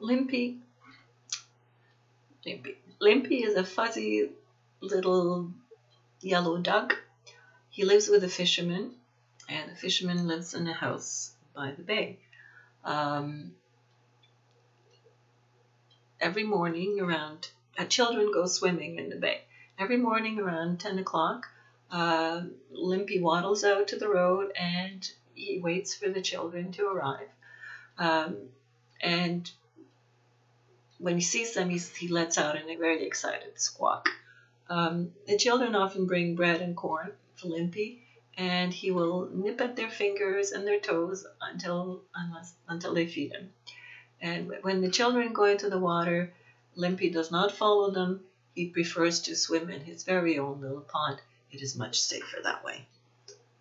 Limpy, Limpy is a fuzzy little yellow duck. He lives with a fisherman, and the fisherman lives in a house by the bay. Um, every morning around children go swimming in the bay. Every morning around 10 o'clock, Limpy waddles out to the road and he waits for the children to arrive. Um, and when he sees them, he lets out a very excited squawk. The children often bring bread and corn for Limpy, and he will nip at their fingers and their toes until they feed him. And when the children go into the water, Limpy does not follow them. He prefers to swim in his very own little pond. It is much safer that way.